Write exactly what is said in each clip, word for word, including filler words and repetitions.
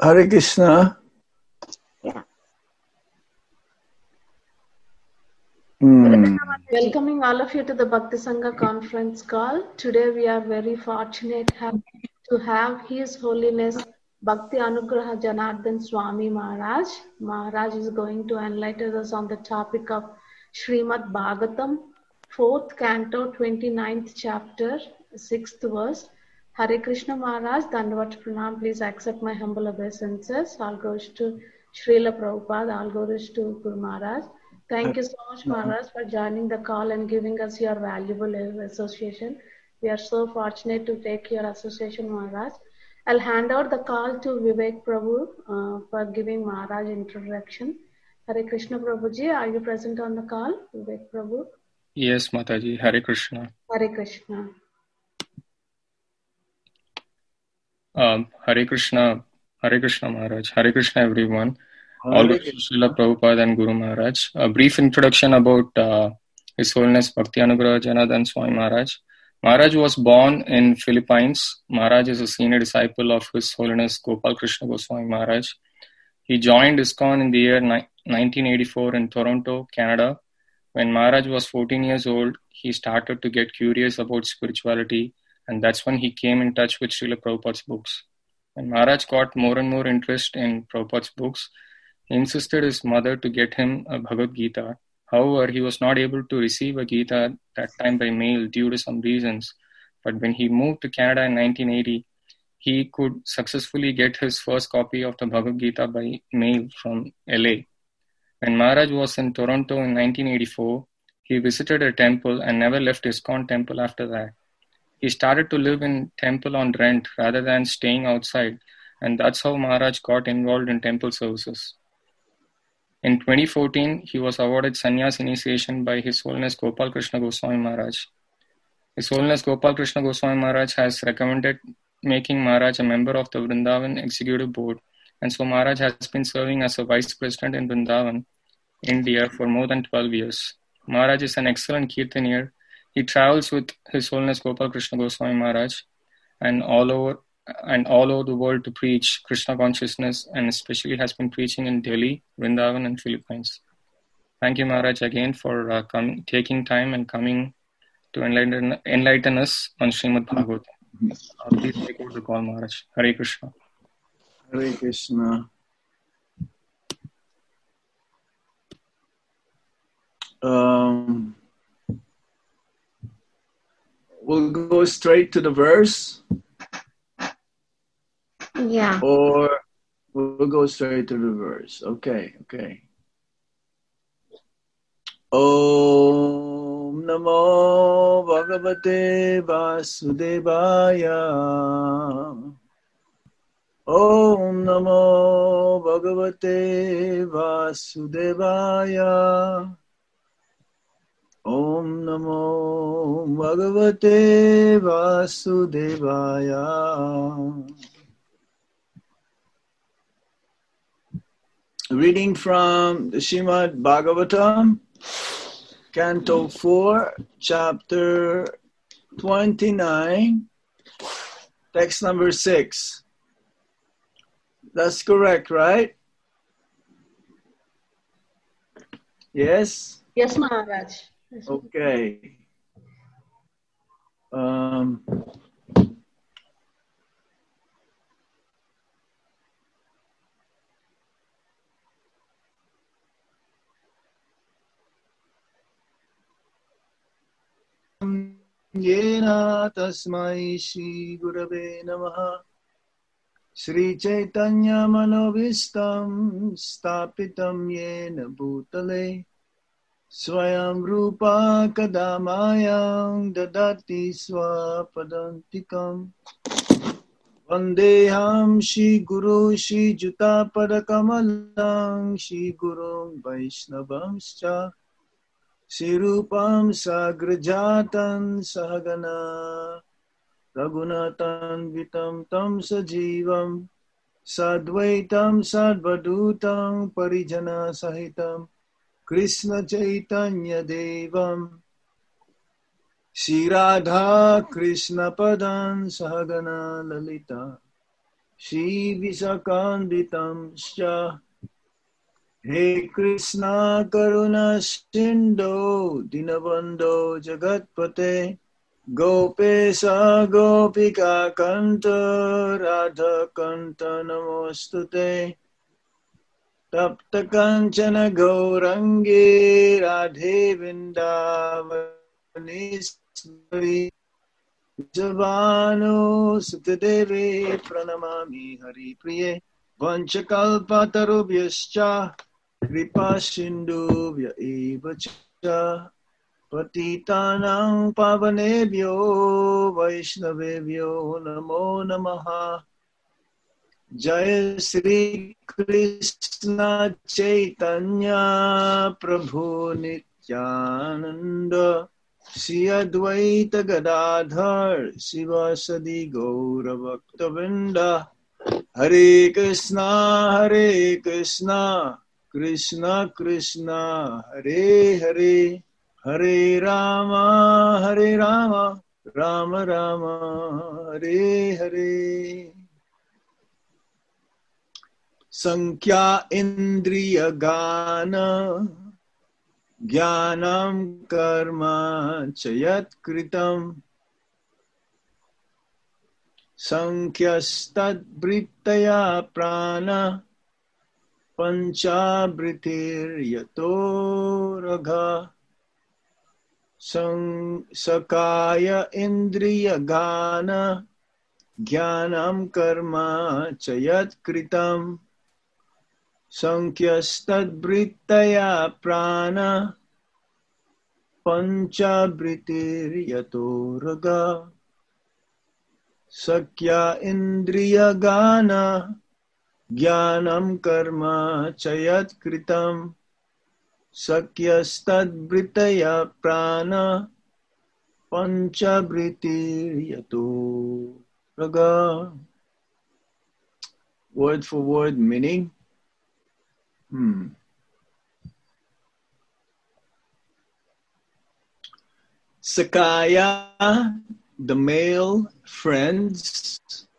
Hare Krishna. Yeah. Hmm. Welcoming all of you to the Bhakti Sangha conference call. Today we are very fortunate to have His Holiness Bhakti Anugraha Janardhan Swami Maharaj. Maharaj is going to enlighten us on the topic of Srimad Bhagavatam, fourth canto, twenty-ninth chapter, sixth verse. Hare Krishna Maharaj, Dandavat Pranam, please accept my humble obeisances. All goes to Srila Prabhupada, all goes to Guru Maharaj. Thank you so much, Maharaj, for joining the call and giving us your valuable association. We are so fortunate to take your association, Maharaj. I'll hand out the call to Vivek Prabhu uh, for giving Maharaj introduction. Hare Krishna Prabhuji, are you present on the call? Vivek Prabhu? Yes, Mataji. Hare Krishna. Hare Krishna. Um, Hare Krishna. Hare Krishna Maharaj. Hare Krishna everyone. Hare All good Krishna. Srila Prabhupada and Guru Maharaj. A brief introduction about uh, His Holiness Bhakti Anugraha Janardhan Swami Maharaj. Maharaj was born in Philippines. Maharaj is a senior disciple of His Holiness Gopal Krishna Goswami Maharaj. He joined ISKCON in the year ni- nineteen eighty-four in Toronto, Canada. When Maharaj was fourteen years old, he started to get curious about spirituality, and that's when he came in touch with Srila Prabhupada's books. When Maharaj got more and more interest in Prabhupada's books, he insisted his mother to get him a Bhagavad Gita. However, he was not able to receive a Gita at that time by mail due to some reasons. But when he moved to Canada in nineteen eighty, he could successfully get his first copy of the Bhagavad Gita by mail from L A. When Maharaj was in Toronto in nineteen eighty-four, he visited a temple and never left ISKCON temple after that. He started to live in temple on rent rather than staying outside, and that's how Maharaj got involved in temple services. In twenty fourteen, he was awarded sannyas initiation by His Holiness Gopal Krishna Goswami Maharaj. His Holiness Gopal Krishna Goswami Maharaj has recommended making Maharaj a member of the Vrindavan Executive Board, and so Maharaj has been serving as a Vice President in Vrindavan, India for more than twelve years. Maharaj is an excellent kirtanier. He travels with His Holiness Gopal Krishna Goswami Maharaj and all over and all over the world to preach Krishna consciousness, and especially has been preaching in Delhi, Vrindavan, and Philippines. Thank you, Maharaj, again for uh, coming, taking time and coming to enlighten, enlighten us on Srimad Bhagavatam. Uh, please take over the call, Maharaj. Hare Krishna. Hare Krishna. Um, we'll go straight to the verse, Yeah. or we'll go straight to the verse. Okay, okay. Om Namo Bhagavate Vasudevaya. Om Namo Bhagavate Vasudevaya. Om Namo Bhagavate Vasudevaya. Reading from the Srimad Bhagavatam, Canto four, Chapter twenty-nine, text number six. That's correct, right? Yes? Yes, Maharaj. Yes. Okay. Um, Yena tasmai Shri Gurave Namaha Shri Chaitanya Manovistam Stapitam Yena Bhutale Swayam Rupa Kadamayam Dadati Swapadantikam Vandeham Shri Guru Shri Juta Padakamalang Shri Guru Vaishnavamscha Sirupam Sagrajatan Sahagana Raghunatan Vitam Tam Sajivam Sadvaitam Sadvadutam Parijana Sahitam Krishna Chaitanya Devam Shri Radha Krishna Padan Sahagana Lalita Shri Visakanditam Scha. He Krishna Karuna Sindo Dinabando Jagatpate Gopesa Gopika Kanta Radha Kanta Namostute Tapta Kanchana Gaurangi Radhe Vindavanisvari Javano Sutadevi Pranamami Hari Priye Vanchakalpatarubhyascha Kripa Sindhuvya eva cha Patitanang pavanebhyo Vaishnavebhyo namo namaha Jai Sri Krishna Chaitanya Prabhu Nityananda Shri Advaita Gadadhar Sivasadi Gaura Bhaktavinda Hare Krishna Hare Krishna Krishna Krishna Hare Hare Hare Rama Hare Rama Rama Rama Hare Hare Sankhya Indriya Gana Jnanam Karma Chayat Kritam Sankhya-stad Brittaya Prana Pancha Britir Yato Ragha Sakaya Indriya Gana Jnanam Karma Chayat Kritam Sankhya-stad Brittaya Prana Pancha Britir Yato Ragha Sakya Indriya Gana Jnanam Karma Chayat Kritam Sakya Stad Britaya Prana Pancha Britir Yato Raga. Word for word meaning. Hmm. Sakaya, the male friends,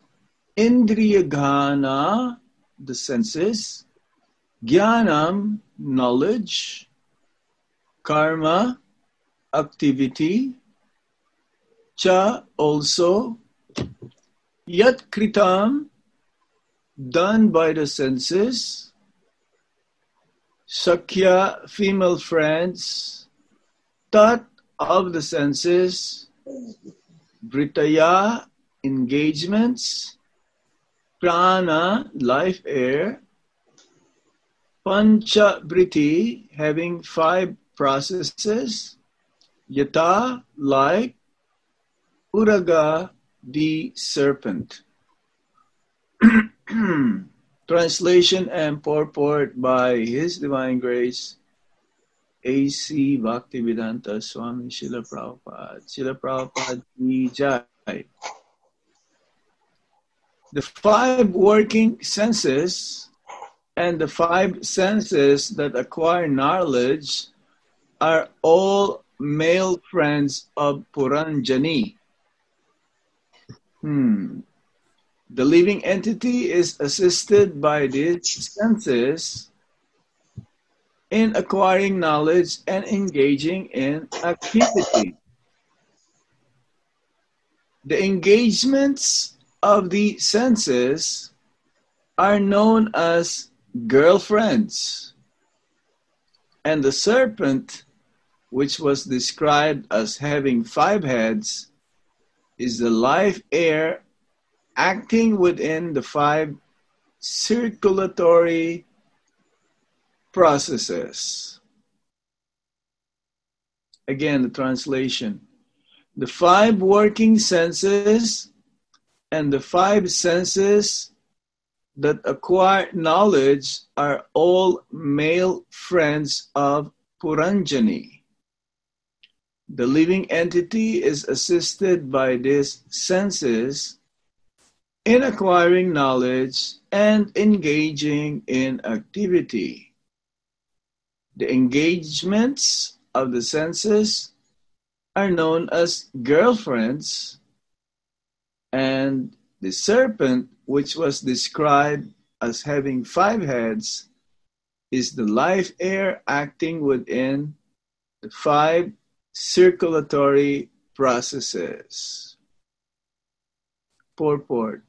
Indriyagana, the senses, Jnanam, knowledge, Karma, activity, Cha, also, Yat Kritam, done by the senses, Sakya, female friends, Tat, of the senses, Britaya, engagements, Prana, life air, Pancha Briti, having five processes, Yata, like, Uraga, the serpent. Translation and purport by His Divine Grace, A C Bhaktivedanta Swami Srila Prabhupada. Srila Prabhupada Ki Jai. The five working senses and the five senses that acquire knowledge are all male friends of Puranjani. Hmm. The living entity is assisted by these senses in acquiring knowledge and engaging in activity. The engagements of the senses are known as girlfriends, and the serpent, which was described as having five heads, is the life air acting within the five circulatory processes. Again, the translation. The five working senses and the five senses that acquire knowledge are all male friends of Puranjani. The living entity is assisted by these senses in acquiring knowledge and engaging in activity. The engagements of the senses are known as girlfriends, and the serpent, which was described as having five heads, is the life air acting within the five circulatory processes. Purport.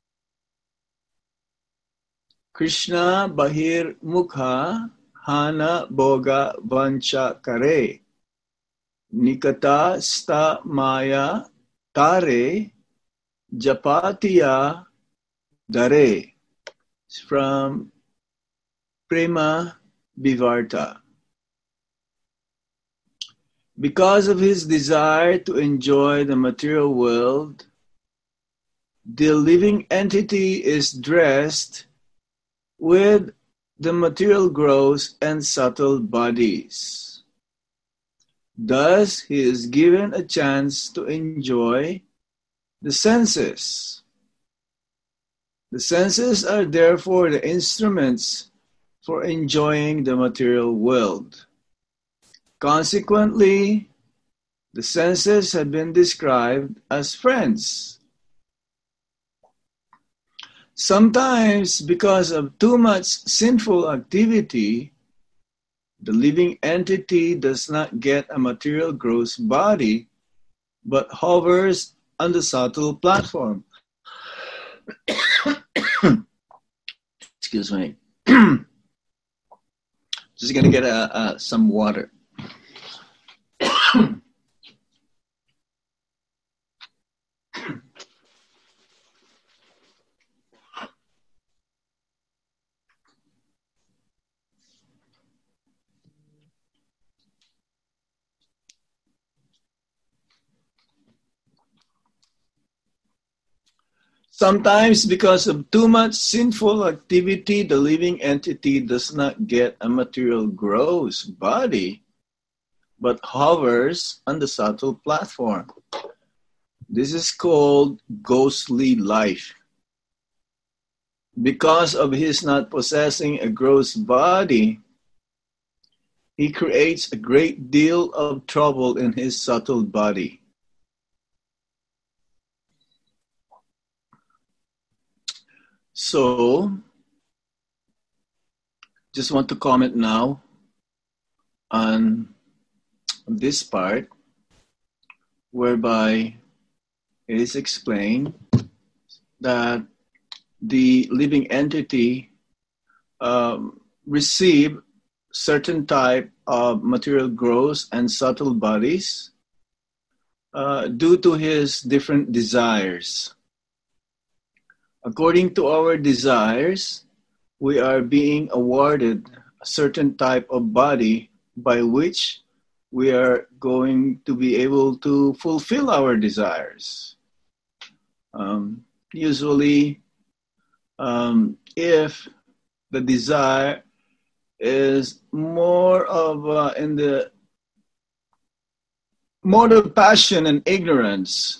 Krishna Bahir Mukha Hana Boga Vancha Kare Nikata Sta Maya Tare Japatiya Dare. It's from Prema Vivarta. Because of his desire to enjoy the material world, the living entity is dressed with the material gross and subtle bodies. Thus, he is given a chance to enjoy the senses. The senses are therefore the instruments for enjoying the material world. Consequently, the senses have been described as friends. Sometimes, because of too much sinful activity, the living entity does not get a material gross body, but hovers on the subtle platform. Excuse me. Just gonna get a, a, some water. Sometimes, because of too much sinful activity, the living entity does not get a material gross body, but hovers on the subtle platform. This is called ghostly life. Because of his not possessing a gross body, he creates a great deal of trouble in his subtle body. So, just want to comment now on this part, whereby it is explained that the living entity um, receive certain type of material gross and subtle bodies uh, due to his different desires. According to our desires, we are being awarded a certain type of body by which we are going to be able to fulfill our desires. Um, usually, um, if the desire is more of uh, in the mode of passion and ignorance,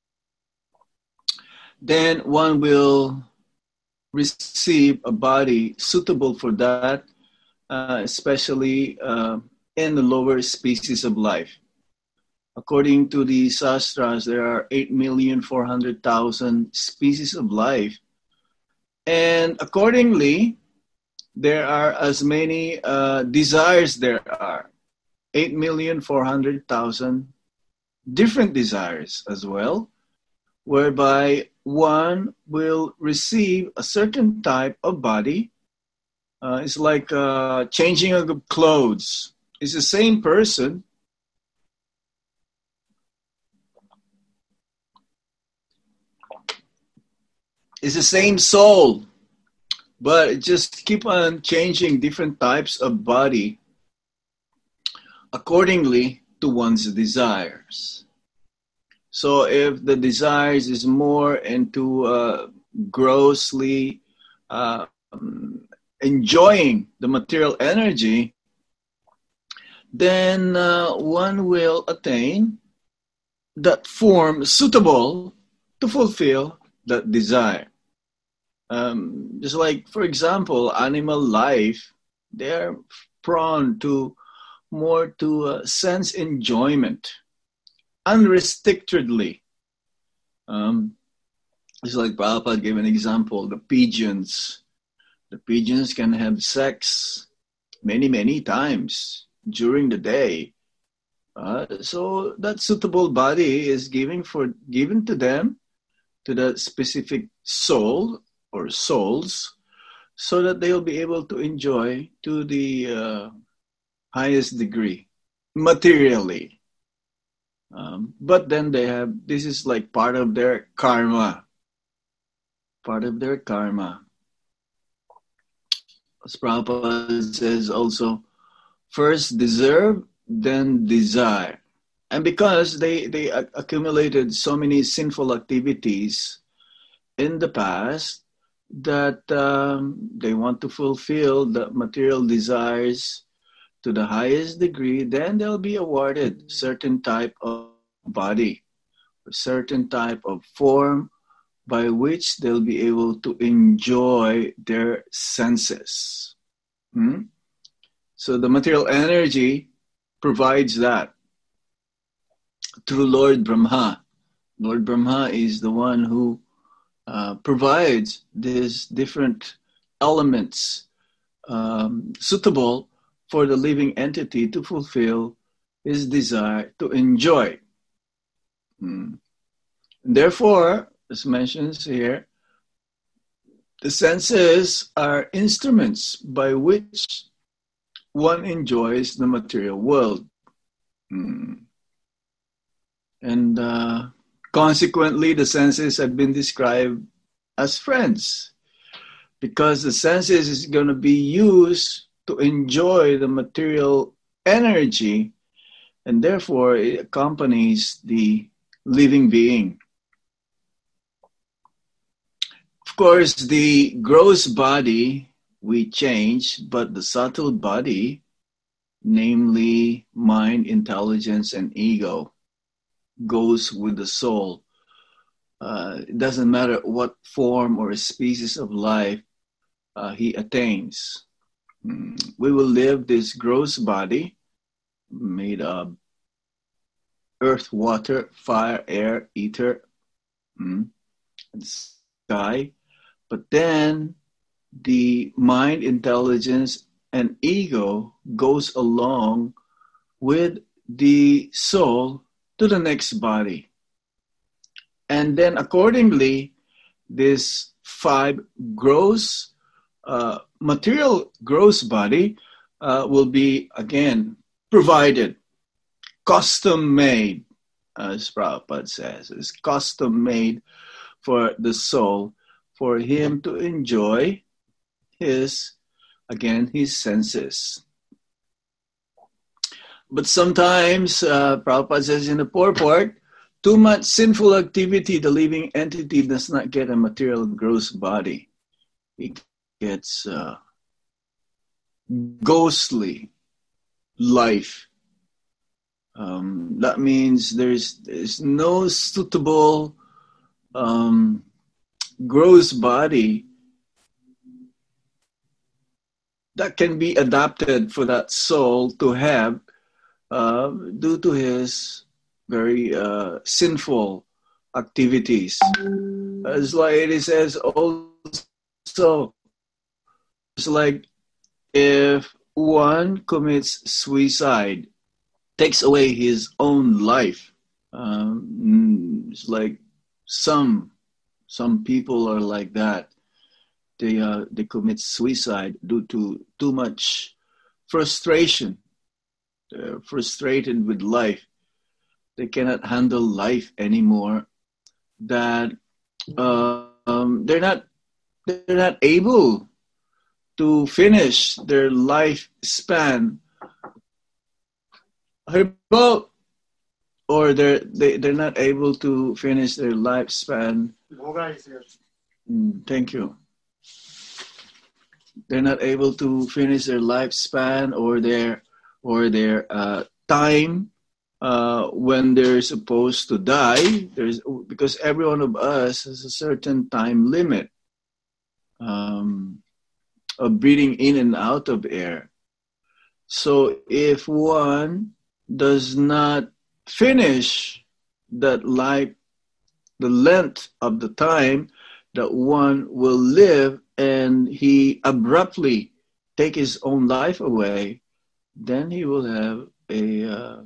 then one will receive a body suitable for that, uh, especially uh, in the lower species of life. According to the Sastras, there are eight million four hundred thousand species of life. And accordingly, there are as many uh, desires there are. eight million four hundred thousand different desires as well, whereby one will receive a certain type of body. Uh, it's like uh, changing of clothes. It's the same person. It's the same soul, but it just keep on changing different types of body accordingly to one's desires. So if the desires is more into uh, grossly uh, enjoying the material energy, then uh, one will attain that form suitable to fulfill that desire. Um, just like, for example, animal life, they're prone to more to uh, sense enjoyment, unrestrictedly. Um, It's like Prabhupada gave an example, the pigeons. The pigeons can have sex many, many times during the day. Uh, so that suitable body is given for given to them, to that specific soul or souls, so that they'll be able to enjoy to the uh, highest degree, materially. Um, but then they have, this is like part of their karma. Part of their karma. As Prabhupada says also, first deserve, then desire. And because they, they accumulated so many sinful activities in the past, that um, they want to fulfill the material desires to the highest degree, then they'll be awarded certain type of body, a certain type of form by which they'll be able to enjoy their senses. Hmm? So the material energy provides that through Lord Brahma. Lord Brahma is the one who uh, provides these different elements um, suitable for the living entity to fulfill his desire to enjoy. Hmm. Therefore, as mentioned here, the senses are instruments by which one enjoys the material world. Hmm. And uh, consequently, the senses have been described as friends, because the senses is going to be used to enjoy the material energy, and therefore it accompanies the living being. Of course, the gross body we change, but the subtle body, namely mind, intelligence, and ego, goes with the soul. Uh, it doesn't matter what form or species of life uh, he attains. Mm. We will live this gross body made of earth, water, fire, air, ether, mm, and sky. But then the mind, intelligence, and ego goes along with the soul to the next body. And then accordingly, this five gross, uh, material gross body uh, will be again provided, custom made, as Prabhupada says. It's custom made for the soul, for him to enjoy his, again, his senses. But sometimes, uh, Prabhupada says in the purport, too much sinful activity, the living entity does not get a material gross body. It gets uh, ghostly life. Um, that means there's, there's no suitable um, gross body that can be adapted for that soul to have uh, due to his very uh, sinful activities. As Laity says also, it's like if one commits suicide, takes away his own life. Um, it's like some some people are like that. They uh, they commit suicide due to too much frustration. They're frustrated with life. They cannot handle life anymore. That uh, um, they're not they're not able to finish their lifespan. Or they're they, they're not able to finish their lifespan. Mm, thank you. They're not able to finish their lifespan or their or their uh, time uh, when they're supposed to die. There's because every one of us has a certain time limit um, of breathing in and out of air. So if one does not finish that life, the length of the time that one will live and he abruptly take his own life away, then he will have a uh,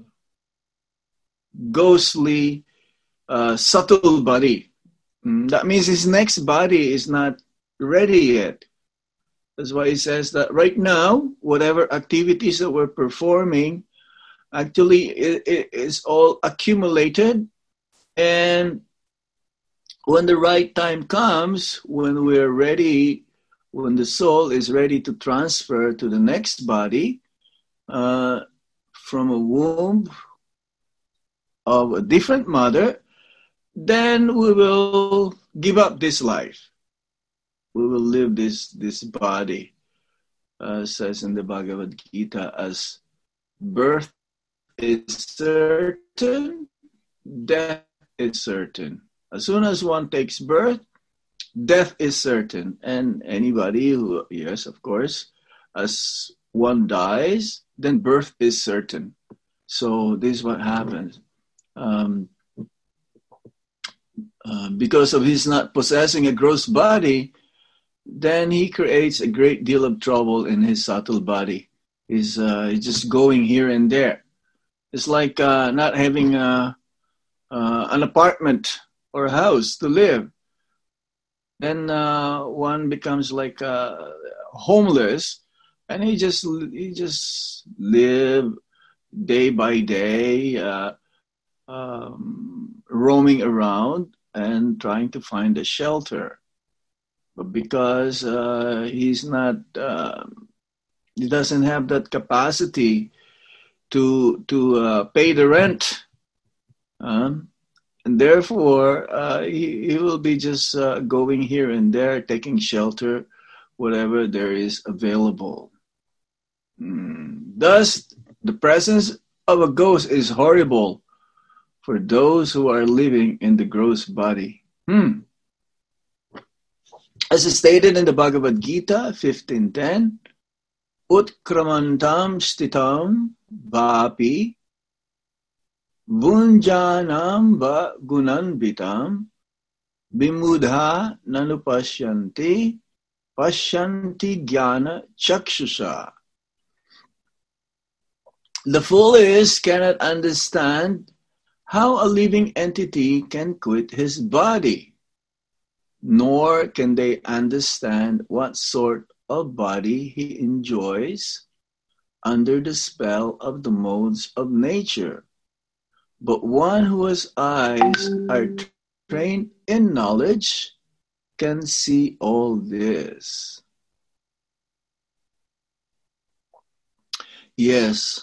ghostly, uh, subtle body. Mm, that means his next body is not ready yet. That's why he says that right now, whatever activities that we're performing, actually it, it is all accumulated. And when the right time comes, when we're ready, when the soul is ready to transfer to the next body, uh, from a womb of a different mother, then we will give up this life. We will leave this, this body, uh, says in the Bhagavad Gita, as birth is certain, death is certain. As soon as one takes birth, death is certain. And anybody who, yes, of course, as one dies, then birth is certain. So this is what happens. Um, uh, because of his not possessing a gross body, then he creates a great deal of trouble in his subtle body. He's, uh, he's just going here and there. It's like uh, not having a, uh, an apartment or a house to live. Then uh, one becomes like uh, homeless, and he just he just live day by day, uh, um, roaming around and trying to find a shelter. But because uh, he's not, uh, he doesn't have that capacity to to uh, pay the rent, um, and therefore uh, he, he will be just uh, going here and there, taking shelter, whatever there is available. Mm. Thus, the presence of a ghost is horrible for those who are living in the gross body. Hmm. As is stated in the Bhagavad Gita fifteen ten, Utkramantam stitam vapi vunjanam va gunanbitam bimudha nanupashyanti pashyanti jnana chakshusha. The foolish cannot understand how a living entity can quit his body, nor can they understand what sort of body he enjoys under the spell of the modes of nature. But one whose eyes are trained in knowledge can see all this. Yes,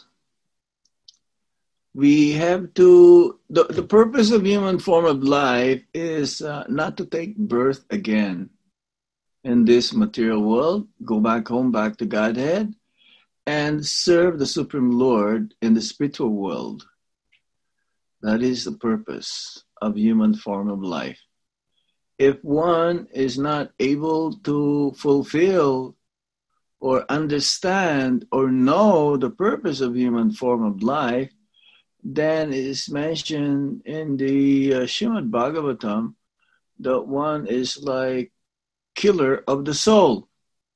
we have to, the, the purpose of human form of life is uh, not to take birth again in this material world, go back home, back to Godhead, and serve the Supreme Lord in the spiritual world. That is the purpose of human form of life. If one is not able to fulfill or understand or know the purpose of human form of life, then it is mentioned in the uh, Srimad Bhagavatam that one is like killer of the soul.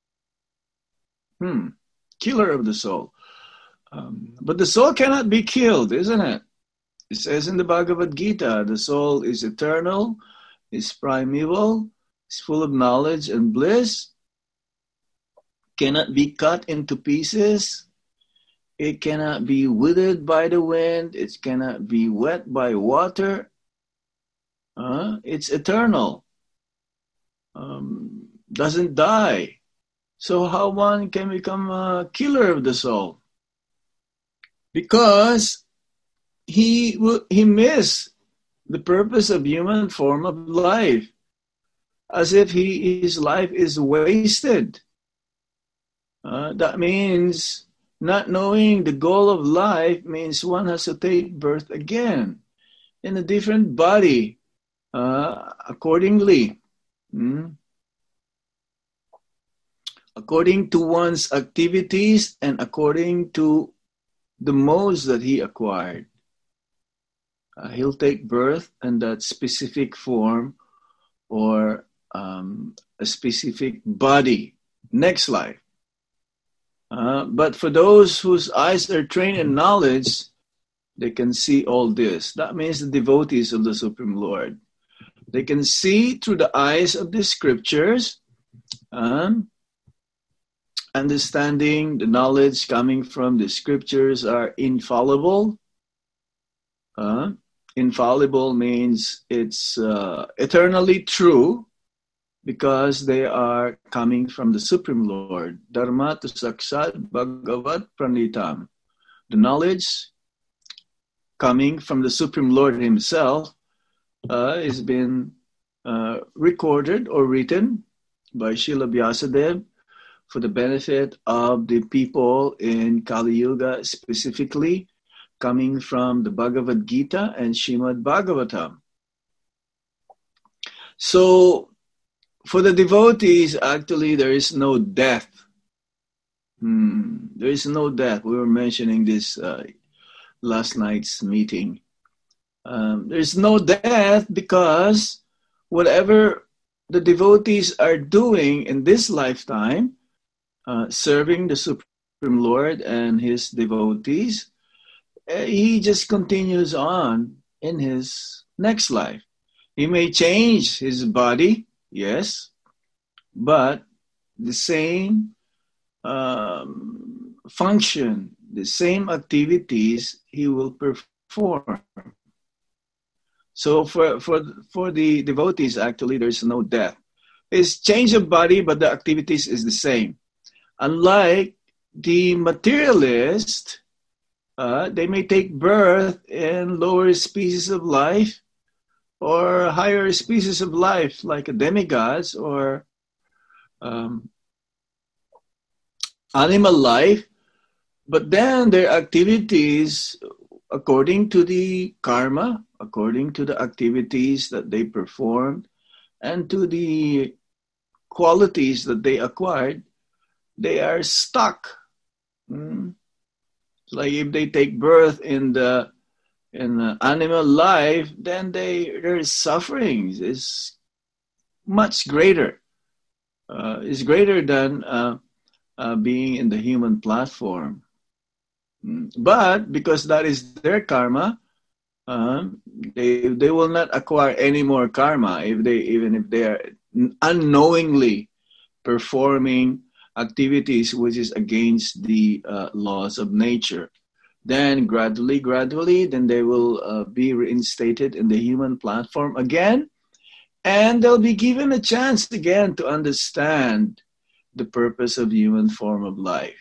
Hmm, killer of the soul. Um, but the soul cannot be killed, isn't it? It says in the Bhagavad Gita, the soul is eternal, is primeval, is full of knowledge and bliss, cannot be cut into pieces, it cannot be withered by the wind, it cannot be wet by water. Uh, it's eternal, um, doesn't die. So how one can become a killer of the soul? Because he he missed the purpose of human form of life, as if he, his life is wasted. Uh, that means not knowing the goal of life means one has to take birth again in a different body uh, accordingly. Hmm? According to one's activities and according to the modes that he acquired. Uh, he'll take birth in that specific form or um, a specific body next life. Uh, but for those whose eyes are trained in knowledge, they can see all this. That means the devotees of the Supreme Lord. They can see through the eyes of the scriptures, um, understanding the knowledge coming from the scriptures are infallible. Uh, infallible means it's uh, eternally true because they are coming from the Supreme Lord. Dharma tu saksat bhagavat pranitam. The knowledge coming from the Supreme Lord himself uh, has been uh, recorded or written by Srila Vyasadeva for the benefit of the people in Kali Yuga, specifically coming from the Bhagavad Gita and Srimad Bhagavatam. So for the devotees, actually, there is no death. Hmm. There is no death. We were mentioning this uh, last night's meeting. Um, there's no death because whatever the devotees are doing in this lifetime, uh, serving the Supreme Lord and his devotees, uh, he just continues on in his next life. He may change his body, yes, but the same um, function, the same activities he will perform. So for, for, for the devotees, actually, there's no death. It's change of body, but the activities is the same. Unlike the materialist, uh, they may take birth in lower species of life or higher species of life, like a demigods or um, animal life, but then their activities, according to the karma, according to the activities that they performed, and to the qualities that they acquired, they are stuck. Mm. Like if they take birth in the in the animal life, then they their suffering is much greater. Uh, is greater than uh, uh, being in the human platform. Mm. But because that is their karma, uh, they they will not acquire any more karma if they even if they are unknowingly performing activities which is against the uh, laws of nature. Then gradually, gradually, then they will uh, be reinstated in the human platform again, and they'll be given a chance again to understand the purpose of human form of life.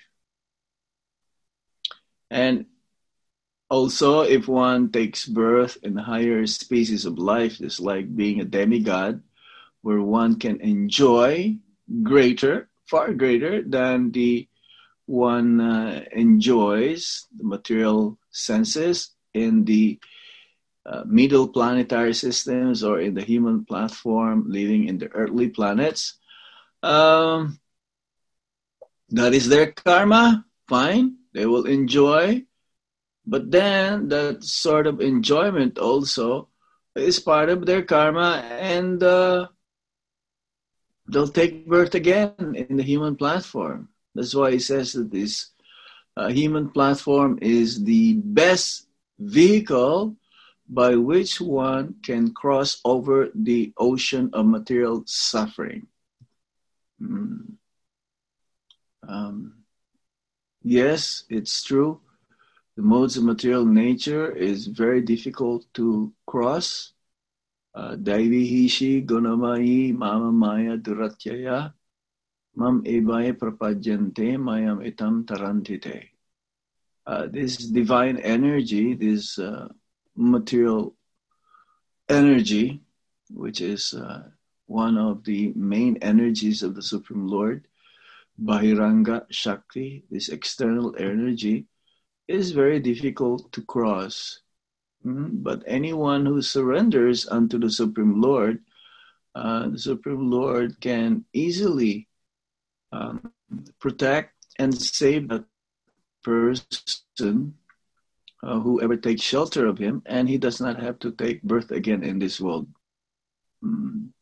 And also, if one takes birth in higher species of life, just like being a demigod, where one can enjoy greater, far greater than the one uh, enjoys the material senses in the uh, middle planetary systems or in the human platform living in the earthly planets. Um, that is their karma, fine, they will enjoy. But then that sort of enjoyment also is part of their karma, and uh, they'll take birth again in the human platform. That's why he says that this uh, human platform is the best vehicle by which one can cross over the ocean of material suffering. Mm. Um, yes, it's true. The modes of material nature is very difficult to cross. Daivi hishi gunamayi mama maya duratyaya mam evaye prapajyante mayam etam tarantite. Uh, this divine energy, this uh, material energy, which is uh, one of the main energies of the Supreme Lord, Bahiranga Shakti, this external energy, is very difficult to cross. Mm-hmm. But anyone who surrenders unto the Supreme Lord, uh, the Supreme Lord can easily um, protect and save that person, uh, whoever takes shelter of him, and he does not have to take birth again in this world. Mm.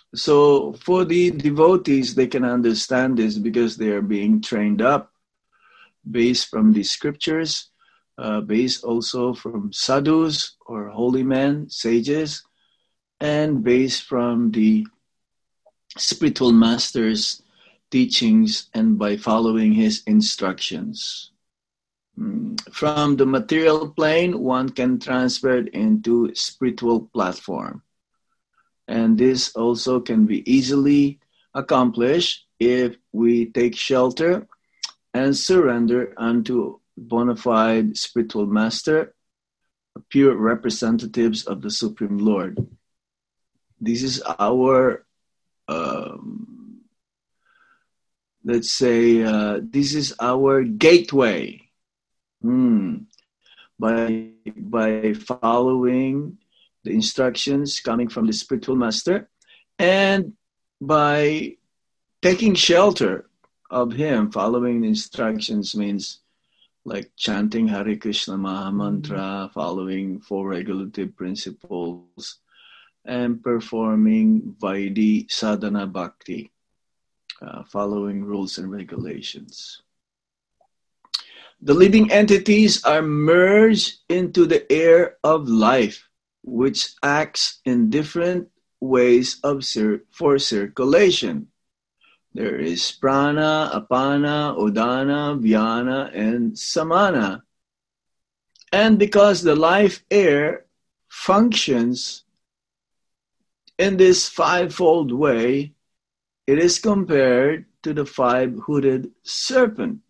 So for the devotees, they can understand this because they are being trained up based from the scriptures, uh, based also from sadhus or holy men, sages, and based from the spiritual master's teachings and by following his instructions. From the material plane, one can transfer it into spiritual platform. And this also can be easily accomplished if we take shelter and surrender unto bona fide spiritual master, pure representatives of the Supreme Lord. This is our, um, let's say, uh, this is our gateway. Hmm. By, by following the instructions coming from the spiritual master and by taking shelter of him, following the instructions means like chanting Hare Krishna Maha Mantra, following four regulative principles, and performing Vaidhi Sadhana Bhakti, uh, following rules and regulations. The living entities are merged into the air of life, which acts in different ways of cir- for circulation. There is prana, apana, udana, vyana, and samana. And because the life air functions in this fivefold way, it is compared to the five-hooded serpent.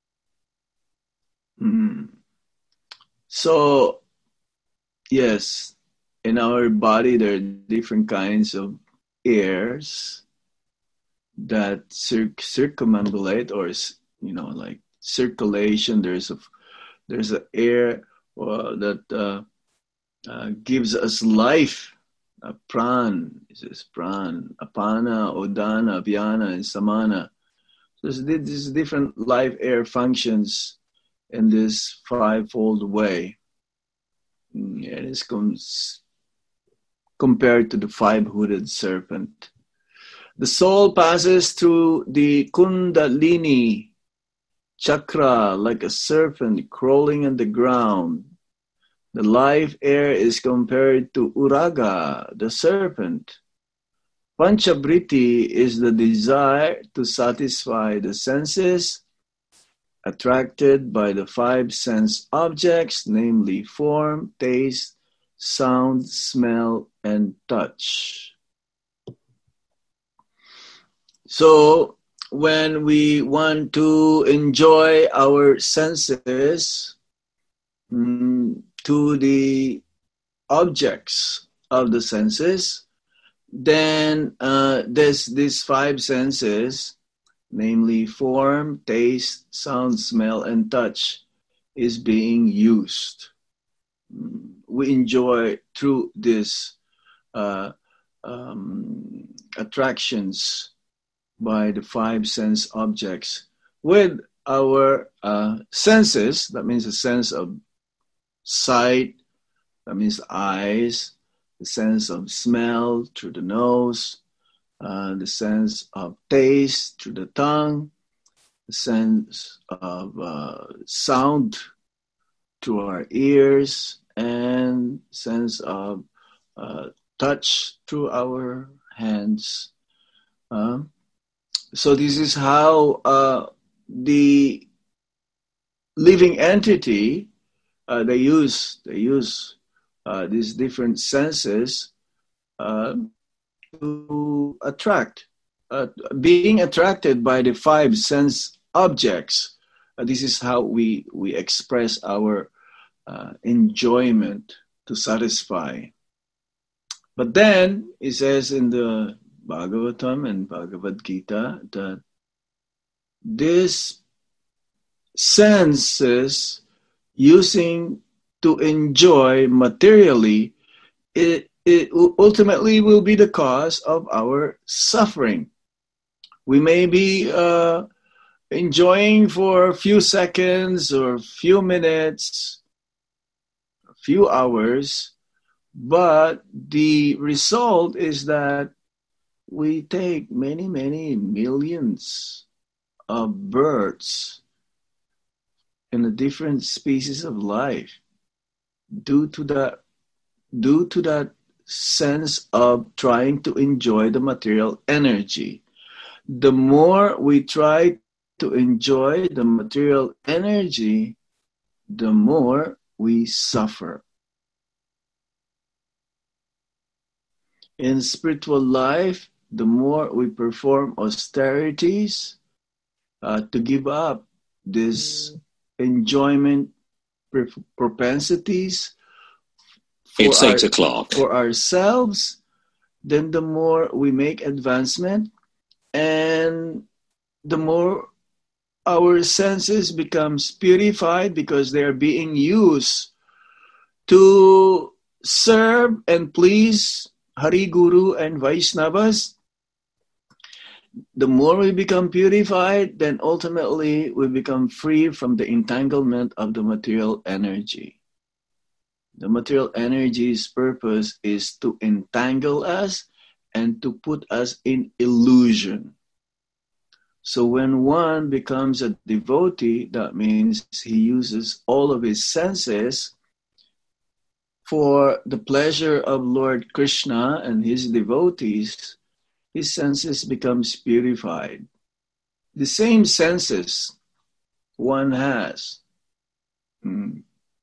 Hmm. So, yes, in our body there are different kinds of airs that cir- circumambulate, or you know, like circulation. There's a there's an air uh, that uh, uh, gives us life. Uh, pran, this is pran, apana, udana, vyana, and samana. So there's, there's different life air functions in this fivefold way. It is com- compared to the five-hooded serpent. The soul passes through the Kundalini chakra like a serpent crawling on the ground. The life air is compared to Uraga, the serpent. Panchavriti is the desire to satisfy the senses, attracted by the five sense objects, namely form, taste, sound, smell, and touch. So when we want to enjoy our senses mm, to the objects of the senses, then uh, there's these five senses, namely form, taste, sound, smell, and touch, is being used. We enjoy through these uh, um, attractions by the five sense objects with our uh, senses. That means the sense of sight, that means the eyes, the sense of smell through the nose, uh, the sense of taste through the tongue, the sense of uh, sound through our ears, and sense of uh, touch through our hands. Uh, so this is how uh, the living entity uh, they use they use uh, these different senses uh, to attract, uh, being attracted by the five sense objects. Uh, this is how we we express our uh, enjoyment to satisfy. But then it says in the Bhagavatam and Bhagavad Gita that these senses using to enjoy materially, it, it ultimately will be the cause of our suffering. We may be uh, enjoying for a few seconds or a few minutes, a few hours, but the result is that we take many, many millions of births in the different species of life due to that due to that sense of trying to enjoy the material energy. The more we try to enjoy the material energy, the more we suffer. In spiritual life, the more we perform austerities uh, to give up this enjoyment propensities for, it's our, eight o'clock. for ourselves, then the more we make advancement and the more our senses becomes purified because they are being used to serve and please Hari Guru and Vaishnavas. The more we become purified, then ultimately we become free from the entanglement of the material energy. The material energy's purpose is to entangle us and to put us in illusion. So when one becomes a devotee, that means he uses all of his senses for the pleasure of Lord Krishna and his devotees. His senses becomes purified. The same senses one has. Hmm.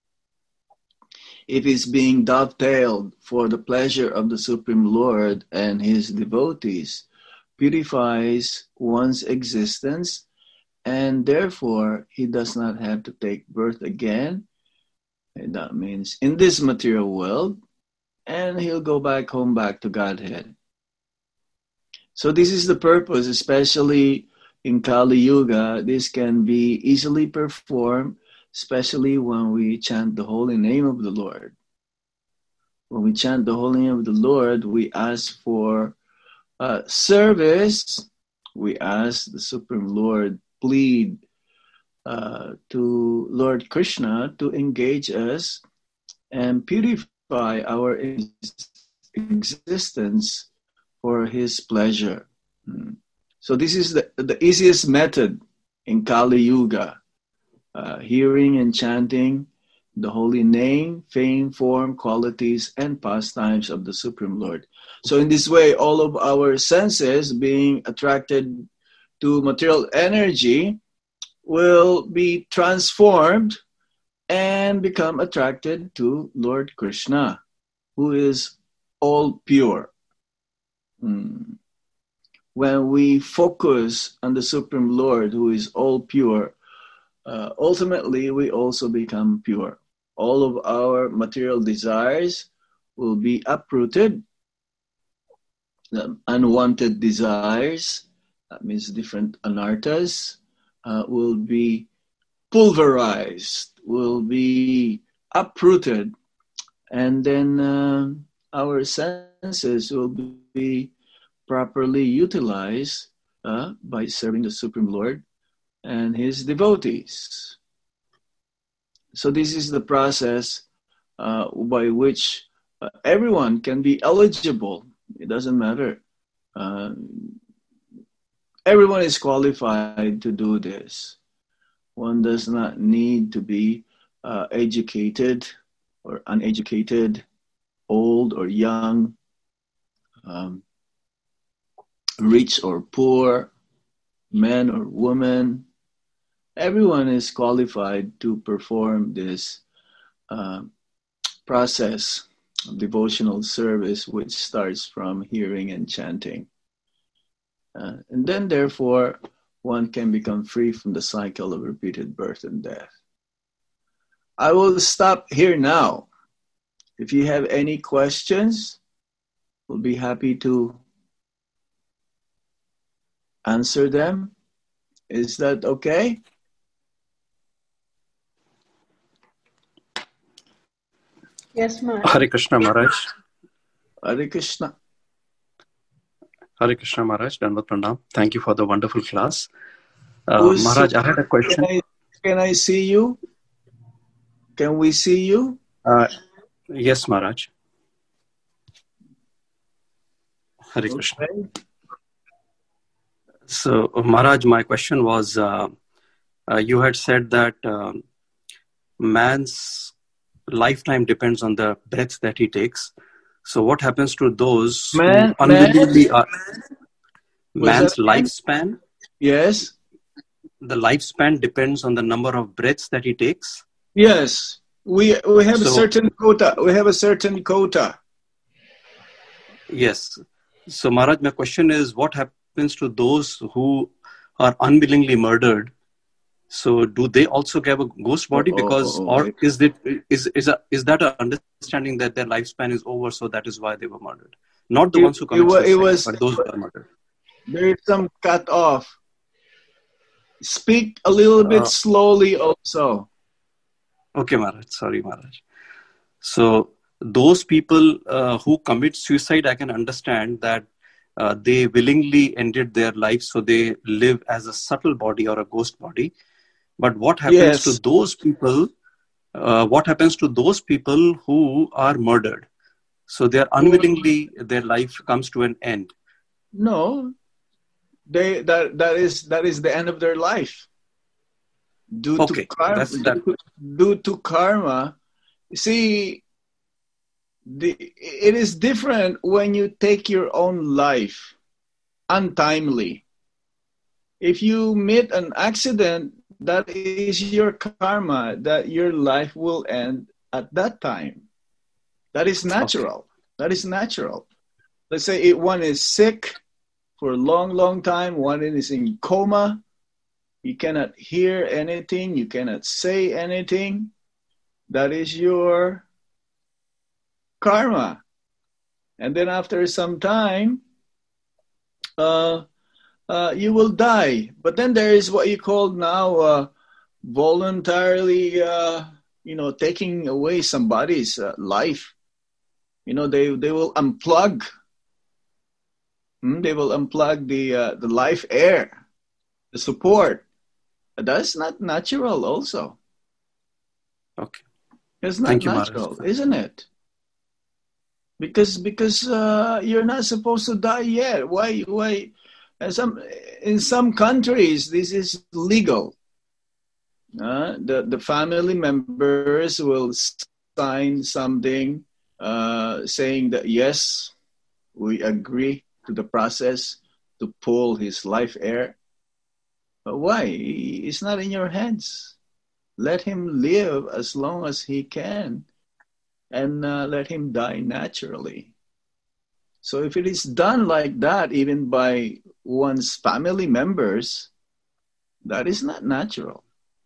If it's being dovetailed for the pleasure of the Supreme Lord and his devotees, purifies one's existence, and therefore he does not have to take birth again. And that means in this material world, and he'll go back home, back to Godhead. So this is the purpose, especially in Kali Yuga. This can be easily performed, especially when we chant the holy name of the Lord. When we chant the holy name of the Lord, we ask for uh, service. We ask the Supreme Lord, plead uh, to Lord Krishna to engage us and purify our existence for his pleasure. So this is the, the easiest method in Kali Yuga. Uh, hearing and chanting the holy name, fame, form, qualities, and pastimes of the Supreme Lord. So in this way, all of our senses being attracted to material energy will be transformed and become attracted to Lord Krishna, who is all pure. Hmm. When we focus on the Supreme Lord, who is all pure, uh, ultimately we also become pure. All of our material desires will be uprooted. The unwanted desires, that means different anarthas, uh, will be pulverized, will be uprooted, and then uh, our senses will be properly utilized uh, by serving the Supreme Lord and his devotees. So this is the process uh, by which uh, everyone can be eligible. It doesn't matter. Uh, everyone is qualified to do this. One does not need to be uh, educated or uneducated, old or young, um, rich or poor, man or woman. Everyone is qualified to perform this uh, process of devotional service, which starts from hearing and chanting. Uh, and then, therefore, one can become free from the cycle of repeated birth and death. I will stop here now. If you have any questions, we'll be happy to answer them. Is that okay? Yes, Maharaj. Hare Krishna Maharaj. Hare Krishna. Hare Krishna Maharaj. Dandavat Pranam. Thank you for the wonderful class. Uh, Maharaj, I had a question. Can I, can I see you? Can we see you? Uh, yes, Maharaj. Hare Krishna. Okay. So, Maharaj, my question was, uh, uh, you had said that um, man's lifetime depends on the breaths that he takes. So what happens to those Man, who unwillingly are... Was Man's that again? lifespan? Yes. The lifespan depends on the number of breaths that he takes? Yes. We we have So- a certain quota. We have a certain quota. Yes. So, Maharaj, my question is, what happens to those who are unwillingly murdered? So, do they also get a ghost body? Oh, Because, oh, oh, or wait. is it is is a, is that an understanding that their lifespan is over, so that is why they were murdered? Not the It- ones who it commit wa- it suicide, was- but those who are murdered. There is some cut off. Speak a little bit Uh, slowly also. Okay, Maharaj. Sorry, Maharaj. So, those people uh, who commit suicide, I can understand that uh, they willingly ended their lives, so they live as a subtle body or a ghost body. But what happens Yes. to those people? Uh, what happens to those people who are murdered? So they are unwillingly, their life comes to an end. No. They that that is that is the end of their life. Due Okay, to karma, that's that. due to karma. See, the, it is different when you take your own life untimely. If you meet an accident, that is your karma, that your life will end at that time. That is natural. That is natural. Let's say if one is sick for a long, long time, one is in coma, you cannot hear anything, you cannot say anything. That is your karma. And then after some time, uh, uh, you will die. But then there is what you call now uh, voluntarily, uh, you know, taking away somebody's uh, life. You know, they, they will unplug. Hmm? They will unplug the uh, the life air, the support. That's not natural also. Okay. It's not Thank you, natural, Maharaj. isn't it? Because because uh, you're not supposed to die yet. Why why? And some in some countries this is legal. Uh, the the family members will sign something uh, saying that yes, we agree to the process to pull his life air. But why? It's not in your hands. Let him live as long as he can, and uh, let him die naturally. So if it is done like that, even by one's family members, that is not natural.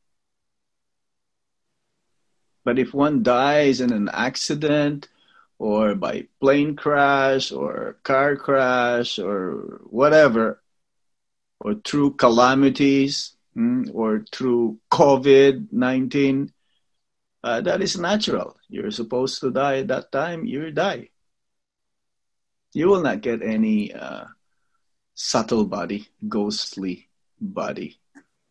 But if one dies in an accident or by plane crash or car crash or whatever, or through calamities mm, or through COVID nineteen, uh, that is natural. You're supposed to die at that time, you die. You will not get any uh, subtle body, ghostly body.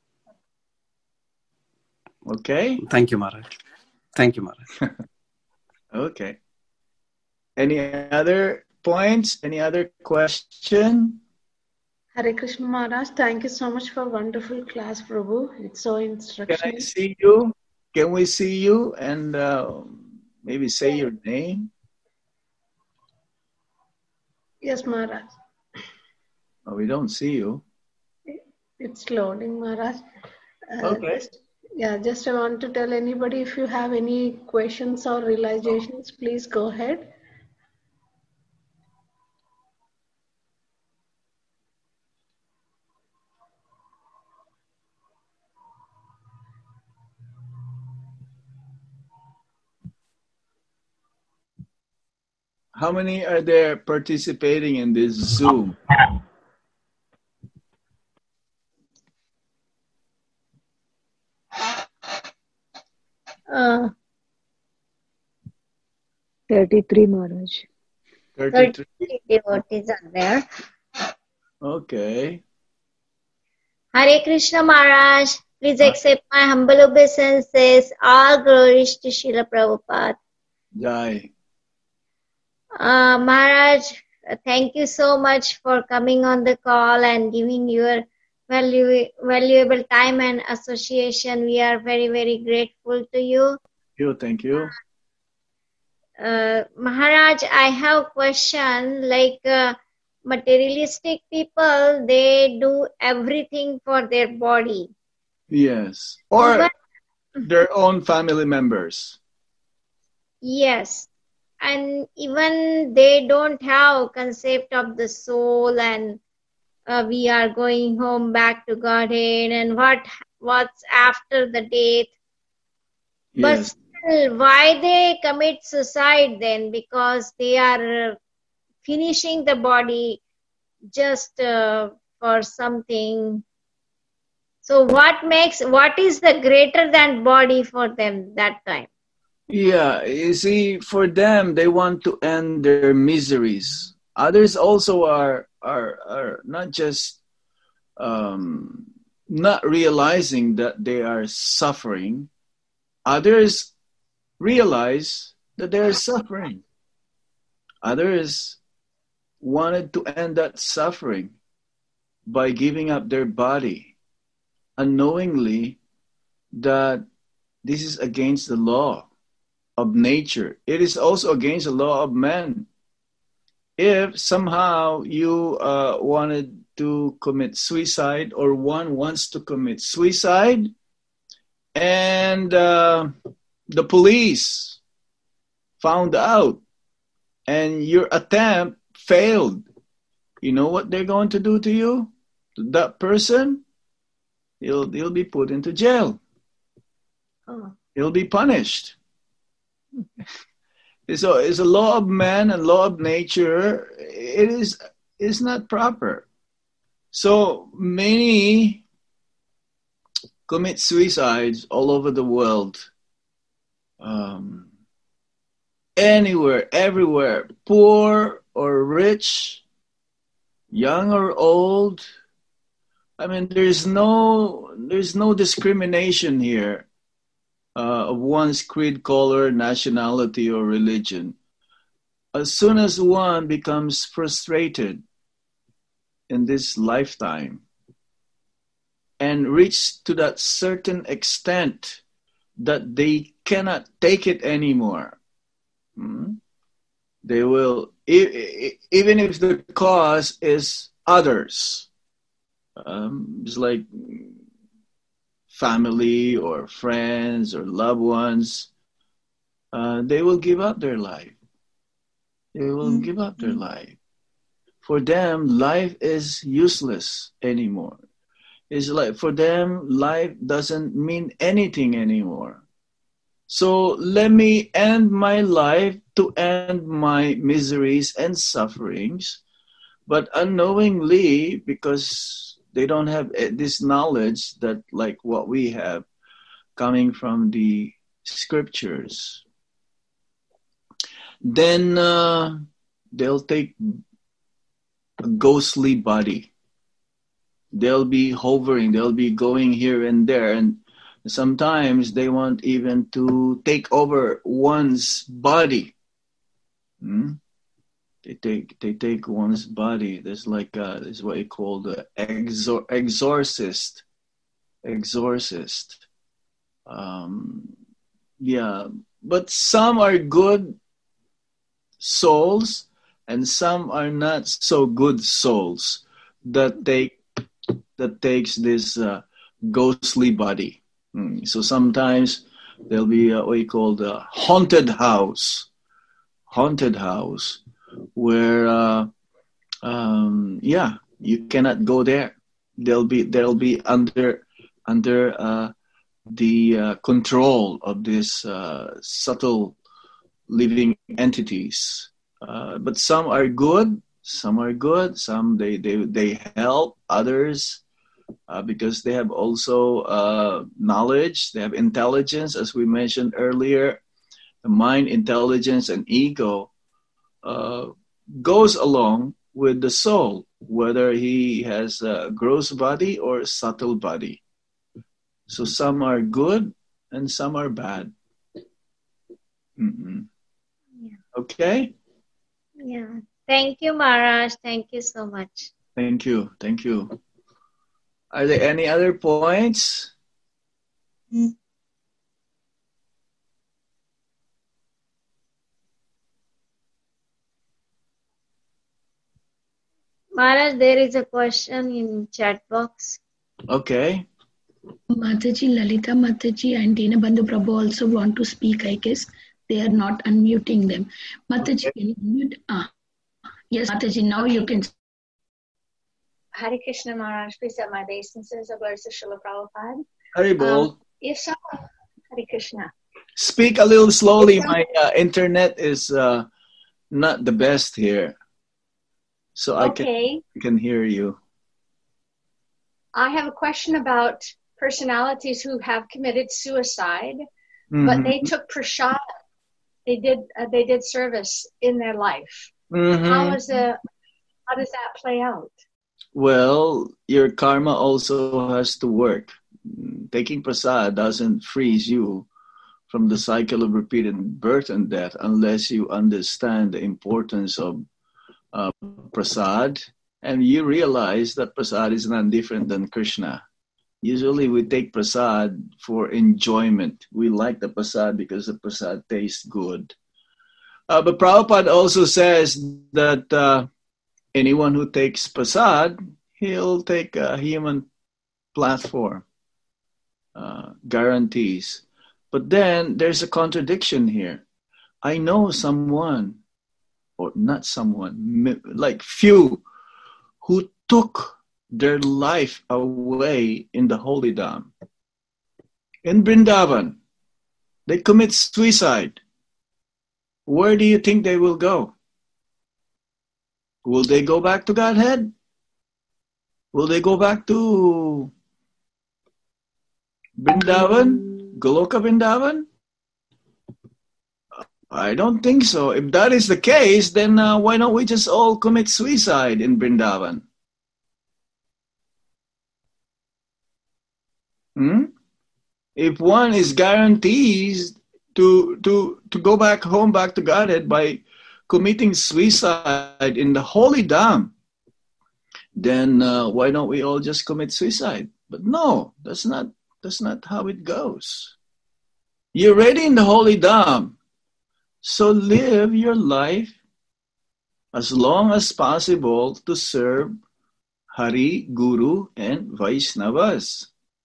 Okay? Thank you, Maharaj. Thank you, Maharaj. Okay. Any other points? Any other question? Hare Krishna Maharaj, thank you so much for wonderful class, Prabhu. It's so Can I instructional. see you? Can we see you and uh, maybe say your name? Yes, Maharaj. Oh, we don't see you. It's loading, Maharaj. Uh, Okay. Just, yeah, just I want to tell anybody if you have any questions or realizations, please go ahead. How many are there participating in this Zoom? Uh, thirty-three, Maharaj. thirty-three. thirty devotees are there. Okay. Hare Krishna Maharaj, please accept my humble obeisances. All glories to Srila Prabhupada. Jai. Uh, Maharaj, uh, thank you so much for coming on the call and giving your value, valuable time and association. We are very, very grateful to you. You, thank you. Uh, Maharaj, I have a question. Like uh, materialistic people, they do everything for their body. Yes. Or Even, their own family members. yes. And even they don't have concept of the soul and uh, we are going home back to Godhead and what what's after the death. But Yes. still, why they commit suicide then? Because they are uh, finishing the body just uh, for something. So what makes, what is the greater than body for them that time? Yeah, you see, for them, they want to end their miseries. Others also are are are not just um, not realizing that they are suffering. Others realize that they are suffering. Others wanted to end that suffering by giving up their body, unknowingly that this is against the law of nature. It is also against the law of man. If somehow you uh, wanted to commit suicide, or one wants to commit suicide, and uh, the police found out and your attempt failed, you know what they're going to do to you? That person, he'll, he'll be put into jail. Oh. He'll be punished. It's a, it's a law of man and law of nature. It is is not proper. So many commit suicides all over the world. Um, anywhere, everywhere, poor or rich, young or old. I mean, there's no there's no discrimination here uh, of one's creed, color, nationality, or religion. As soon as one becomes frustrated in this lifetime and reach to that certain extent that they cannot take it anymore, hmm? they will, even if the cause is others, um, it's like family or friends or loved ones, uh, they will give up their life. They will mm-hmm. give up their life. For them, life is useless anymore. It's like for them, life doesn't mean anything anymore. So let me end my life to end my miseries and sufferings, but unknowingly, because they don't have this knowledge that like what we have coming from the scriptures, then uh, they'll take a ghostly body. They'll be hovering, they'll be going here and there, and sometimes they want even to take over one's body. Hmm? They take they take one's body. There's like a, there's what you call the exor- exorcist. Exorcist. Um, yeah, but some are good souls, and some are not so good souls that take that takes this uh, ghostly body. Mm. So sometimes there'll be uh, what you call the haunted house, haunted house, where uh, um, yeah, you cannot go there. They'll be they'll be under under uh, the uh, control of these uh, subtle living entities. Uh, but some are good, some are good, some they they they help others. Uh, because they have also uh, knowledge, they have intelligence, as we mentioned earlier. The mind, intelligence, and ego uh, goes along with the soul, whether he has a gross body or a subtle body. So some are good and some are bad. Mm-hmm. Yeah. Okay? Yeah. Thank you, Maharaj. Thank you so much. Thank you. Thank you. Are there any other points? Maharaj, there is a question in chat box. Okay. Mataji, Lalita Mataji and Dinabandhu Prabhu also want to speak, I guess. They are not unmuting them. Mataji, can you unmute? Ah. Yes, Mataji, now you can. Hare Krishna Maharaj, please have my obeisances of words of Srila Prabhupada. Haribol. Um, if so, Hare Krishna. Speak a little slowly. My uh, internet is uh, not the best here. So I okay. can, I can hear you. I have a question about personalities who have committed suicide, Mm-hmm. but they took prasad. They did uh, they did service in their life. Mm-hmm. How is the how does that play out? Well, your karma also has to work. Taking prasad doesn't freeze you from the cycle of repeated birth and death unless you understand the importance of uh, prasad and you realize that prasad is not different than Krishna. Usually we take prasad for enjoyment. We like the prasad because the prasad tastes good. Uh, but Prabhupada also says that uh, anyone who takes prasad, he'll take a human platform. Uh, guarantees. But then there's a contradiction here. I know someone, or not someone, like few, who took their life away in the holy dham. In Vrindavan, they commit suicide. Where do you think they will go? Will they go back to Godhead? Will they go back to Vrindavan? Goloka Vrindavan? I don't think so. If that is the case, then uh, why don't we just all commit suicide in Vrindavan? Hmm? If one is guaranteed to, to, to go back home, back to Godhead by committing suicide in the holy dham, then uh, why don't we all just commit suicide? But no, that's not, that's not how it goes. You're already in the holy dham. So live your life as long as possible to serve Hari, Guru, and Vaishnavas.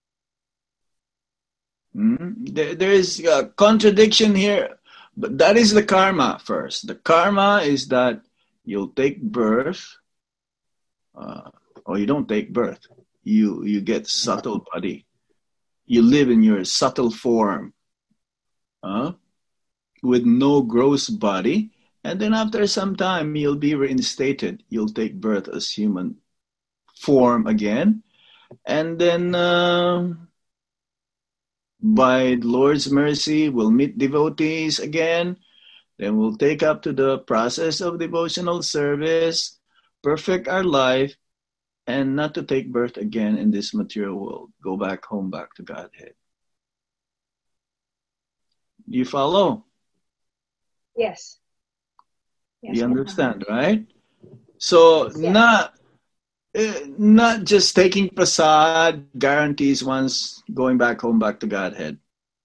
Hmm? There, there is a contradiction here, but that is the karma first. The karma is that you'll take birth, uh, or you don't take birth. You, you get subtle body. You live in your subtle form. Huh? With no gross body, and then after some time you'll be reinstated. You'll take birth as human form again, and then uh, by the Lord's mercy we'll meet devotees again. Then we'll take up to the process of devotional service, perfect our life, and not to take birth again in this material world. Go back home, back to Godhead. Do you follow? Yes. yes You understand, right? So yes. not uh, not just taking prasad guarantees one's going back home, back to Godhead,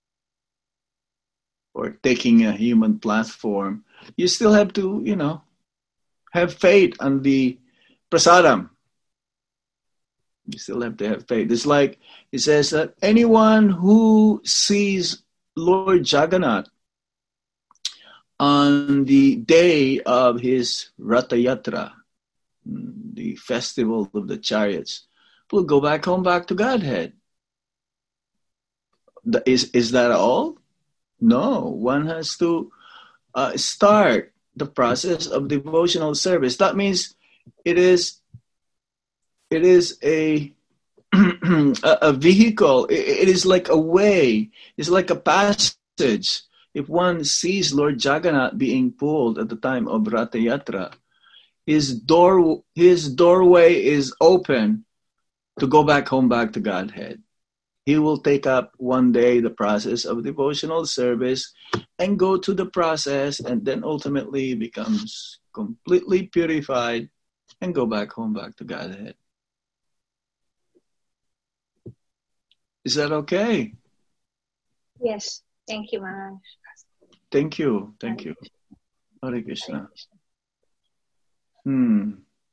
or taking a human platform. You still have to, you know, have faith on the prasadam. You still have to have faith. It's like it says that anyone who sees Lord Jagannath on the day of his Ratha Yatra, the festival of the chariots, will go back home, back to Godhead. Is, is that all? No, one has to uh, start the process of devotional service. That means it is, it is a, a vehicle. It, it is like a way. It's like a passage. If one sees Lord Jagannath being pulled at the time of Ratha Yatra, his door, his doorway is open to go back home, back to Godhead. he will take up one day the process of devotional service and go to the process, and then ultimately becomes completely purified and go back home, back to Godhead. Is that okay? Yes. Thank you, Maharaj. Thank you. Thank you. Hare Krishna. Hmm.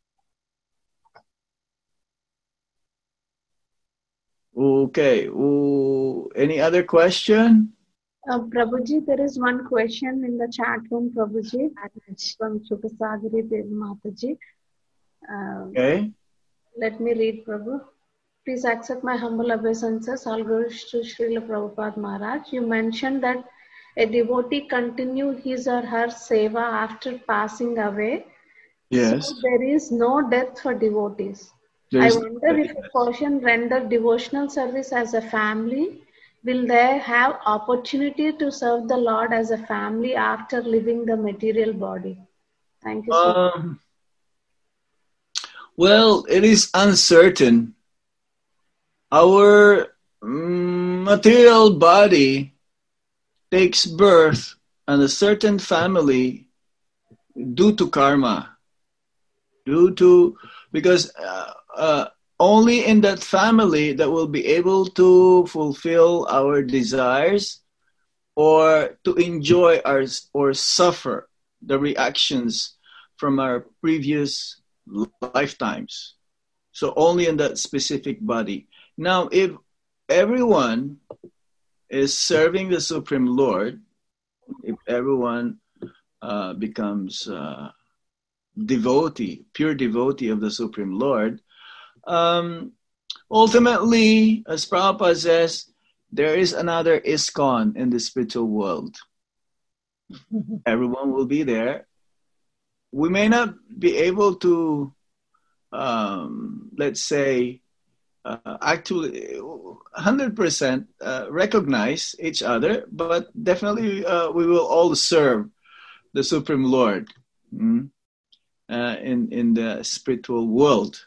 Okay. Ooh, any other question? Uh, Prabhuji, there is one question in the chat room, Prabhuji, from Chukasagiri Devi Mataji. Um, Okay. Let me read, Prabhu. Please accept my humble obeisances. All glories to Srila Prabhupada Maharaj. You mentioned that a devotee continue his or her seva after passing away. Yes. So there is no death for devotees. There's I wonder if a person render devotional service as a family, will they have opportunity to serve the Lord as a family after leaving the material body? Thank you so much. Um, well, it is uncertain. Our mm, material body takes birth in a certain family due to karma, due to because uh, uh, only in that family that will be able to fulfill our desires or to enjoy our or suffer the reactions from our previous lifetimes. So only in that specific body. Now, if everyone is serving the Supreme Lord, if everyone uh, becomes uh, devotee, pure devotee of the Supreme Lord, um, ultimately, as Prabhupada says, there is another ISKCON in the spiritual world. Everyone will be there. We may not be able to, um, let's say, uh, actually one hundred percent uh, recognize each other, but definitely uh, we will all serve the Supreme Lord mm, uh, in, in the spiritual world.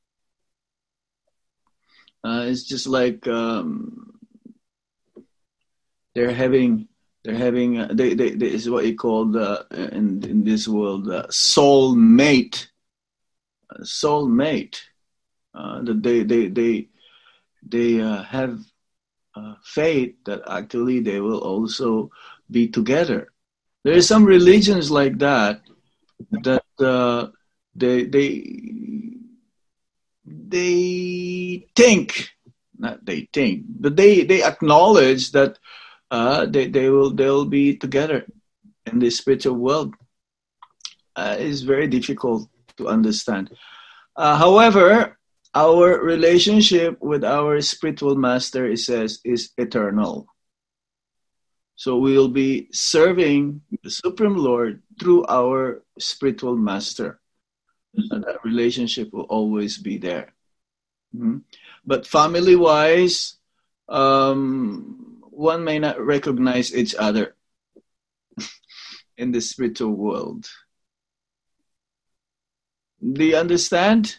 Uh, it's just like um, they're having, they're having, uh, they, they, they is what you call uh, in in this world uh, soul mate, uh, soul mate. Uh, that they they they they uh, have uh, faith that actually they will also be together. There are some religions like that that uh, they they they think, not they think, but they they acknowledge that uh, they they will they'll be together in the spiritual world. Uh, it's very difficult to understand. Uh, however, our relationship with our spiritual master, it says, is eternal. So we will be serving the Supreme Lord through our spiritual master. And that relationship will always be there. Mm-hmm. But family-wise, um, one may not recognize each other in the spiritual world. Do you understand?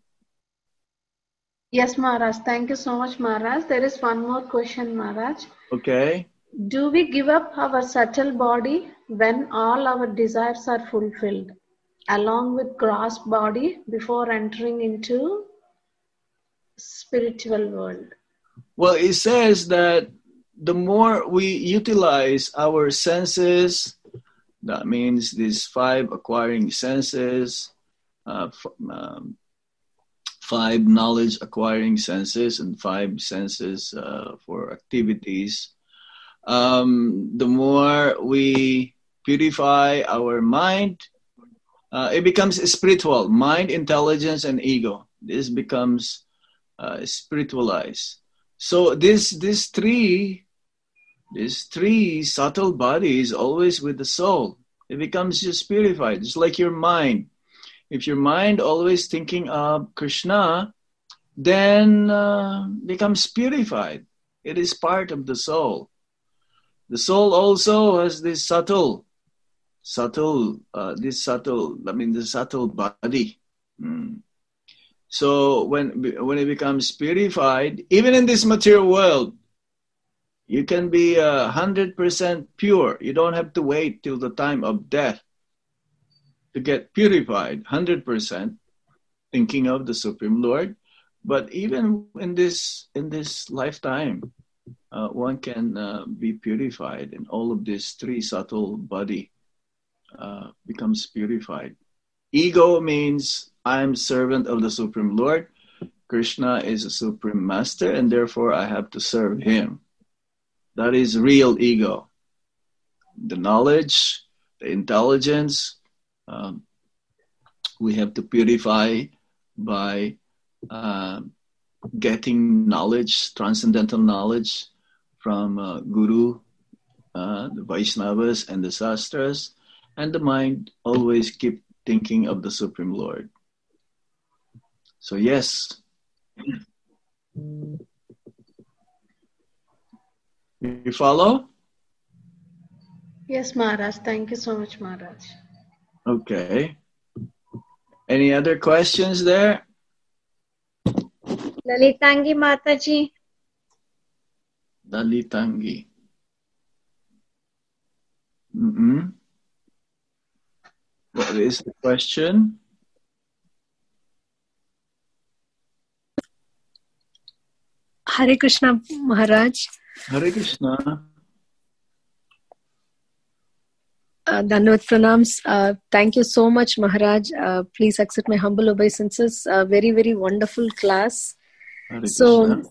Yes, Maharaj. Thank you so much, Maharaj. There is one more question, Maharaj. Okay. Do we give up our subtle body when all our desires are fulfilled, along with gross body, before entering into spiritual world? Well, it says that the more we utilize our senses, that means these five acquiring senses, uh, um, five knowledge acquiring senses, and five senses uh, for activities. Um, the more we purify our mind, uh, it becomes spiritual. Mind, intelligence, and ego. This becomes uh, spiritualized. So this these three, these three subtle bodies always with the soul. It becomes just purified, just like your mind. If your mind always thinking of Krishna, then uh, becomes purified. It is part of the soul. The soul also has this subtle, subtle, uh, this subtle, I mean the subtle body. Mm. So when when it becomes purified, even in this material world, you can be a hundred percent pure. You don't have to wait till the time of death to get purified, hundred percent, thinking of the Supreme Lord. But even in this in this lifetime, uh, one can uh, be purified, and all of this three subtle body uh, becomes purified. Ego means I'm servant of the Supreme Lord. Krishna is a Supreme Master, and therefore I have to serve him. That is real ego. The knowledge, the intelligence, um, we have to purify by uh, getting knowledge, transcendental knowledge from uh, Guru, uh, the Vaishnavas, and the Sastras, and the mind always keep thinking of the Supreme Lord. So yes. You follow? Yes, Maharaj. Thank you so much, Maharaj. Okay. Any other questions there? Lalitangi Mataji. Lalitangi. Mm-mm. What is the question? Hare Krishna, Maharaj. Hare Krishna. Uh, Dandavat Pranams. Uh, thank you so much, Maharaj. Uh, please accept my humble obeisances. Uh, very, very wonderful class. Hare so, Krishna.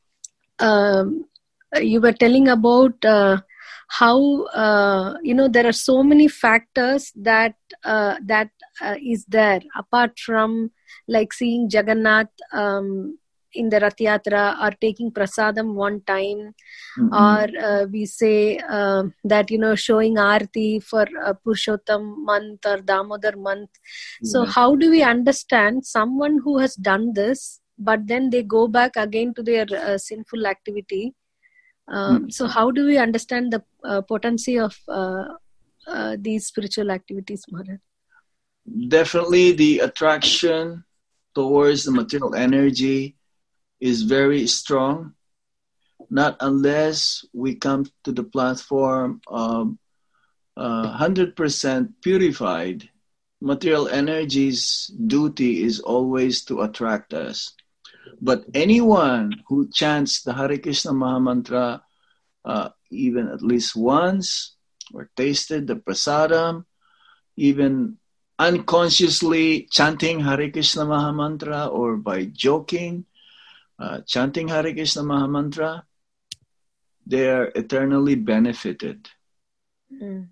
um, you were telling about uh, how, uh, you know, there are so many factors that uh, that uh, is there, apart from like seeing Jagannath um, in the Rath Yatra, or taking prasadam one time, mm-hmm. or uh, we say uh, that, you know, showing Aarti for uh, Purushottam month or Damodar month. Yeah. So how do we understand someone who has done this, but then they go back again to their uh, sinful activity? Um, mm-hmm. So how do we understand the uh, potency of uh, uh, these spiritual activities, Maharaj? Definitely the attraction towards the material energy is very strong, not unless we come to the platform of uh, one hundred percent purified. Material energy's duty is always to attract us. But anyone who chants the Hare Krishna Mahamantra uh, even at least once, or tasted the prasadam, even unconsciously chanting Hare Krishna Mahamantra, or by joking, Uh, chanting Hare Krishna Mahamantra, they are eternally benefited. Mm.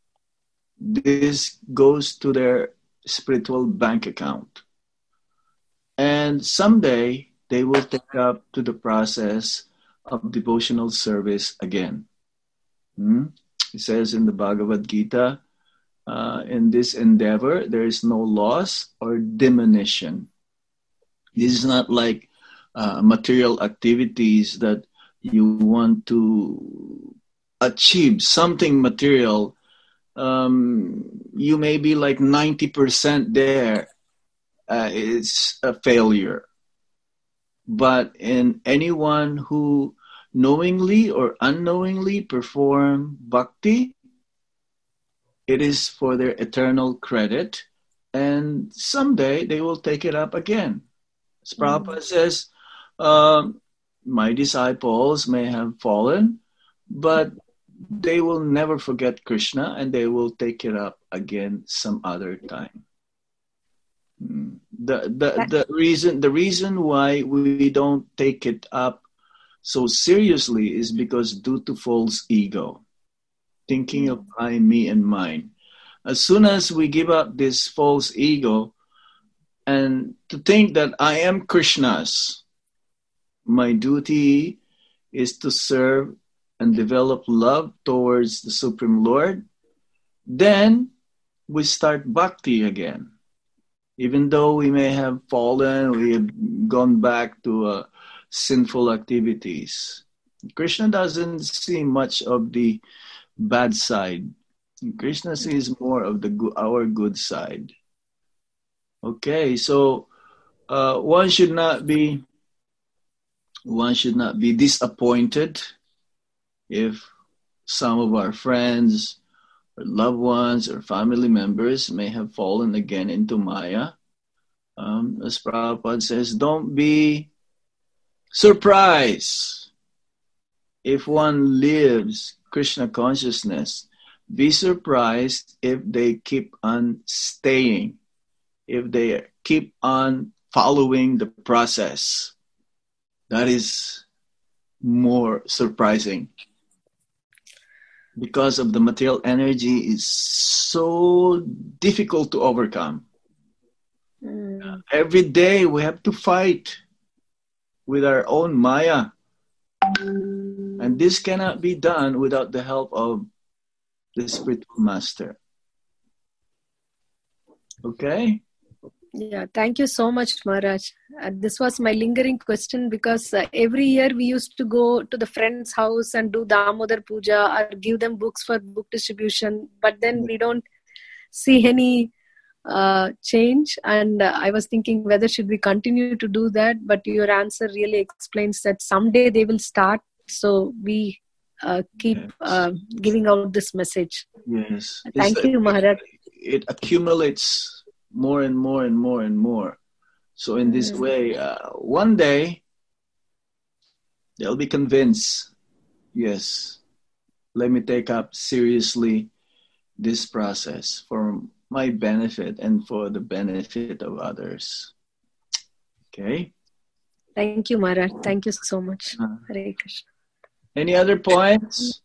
This goes to their spiritual bank account. And someday they will take up to the process of devotional service again. Mm? It says in the Bhagavad Gita, uh, in this endeavor, there is no loss or diminution. This is not like Uh, material activities that you want to achieve something material. Um, you may be like ninety percent there. Uh, it's a failure. But in anyone who knowingly or unknowingly perform bhakti, it is for their eternal credit, and someday they will take it up again. As Prabhupada mm. says, Um, my disciples may have fallen, but they will never forget Krishna, and they will take it up again some other time. The the the reason the reason why we don't take it up so seriously is because due to false ego, thinking of I, me, and mine. As soon as we give up this false ego and to think that I am Krishna's, my duty is to serve and develop love towards the Supreme Lord, then we start bhakti again. Even though we may have fallen, we have gone back to uh, sinful activities. Krishna doesn't see much of the bad side. Krishna sees more of the go- our good side. Okay, so uh, one should not be one should not be disappointed if some of our friends or loved ones or family members may have fallen again into Maya. Um, as Prabhupada says, don't be surprised if one lives Krishna consciousness. Be surprised if they keep on staying, if they keep on following the process. That is more surprising, because of the material energy is so difficult to overcome. Mm. Uh, every day we have to fight with our own Maya. Mm. And this cannot be done without the help of the spiritual master. Okay? Yeah, thank you so much, Maharaj. Uh, this was my lingering question, because uh, every year we used to go to the friend's house and do Damodar Puja or give them books for book distribution, but then we don't see any uh, change. And uh, I was thinking whether should we continue to do that, but your answer really explains that someday they will start. So we uh, keep yes. uh, giving out this message. Yes. Thank it's, you, Maharaj. It accumulates more and more and more and more. So in this mm-hmm. way, uh, one day, they'll be convinced, yes, let me take up seriously this process for my benefit and for the benefit of others. Okay? Thank you, Maharaj. Thank you so much. Uh, Hare Krishna. Any other points?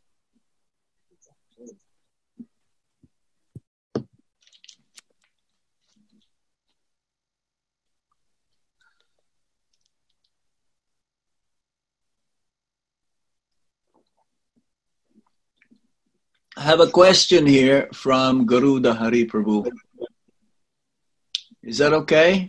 I have a question here from Garuda Hari Prabhu. Is that okay?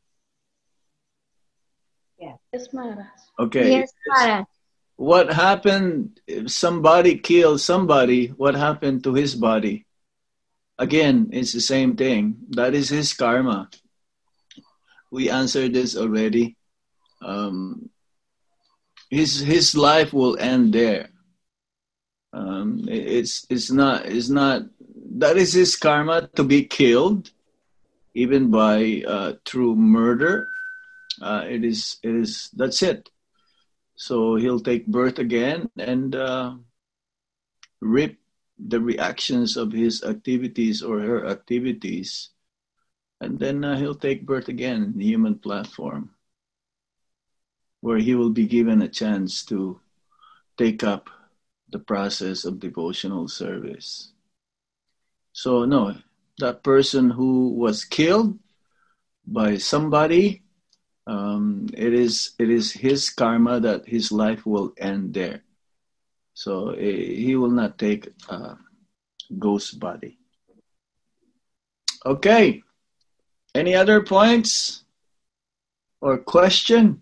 Yeah. Yes, Maharaj. Okay. Yes, Maharaj. What happened if somebody killed somebody? What happened to his body? Again, it's the same thing. That is his karma. We answered this already. Um, his his life will end there. Um, it's it's not it's not that is his karma to be killed, even by uh, through murder. Uh, it is it is that's it. So he'll take birth again and uh, reap the reactions of his activities or her activities, and then uh, he'll take birth again in the human platform, where he will be given a chance to take up the process of devotional service. So no, that person who was killed by somebody, um, it is it is his karma that his life will end there. So uh, he will not take a ghost body. Okay. Any other points or question?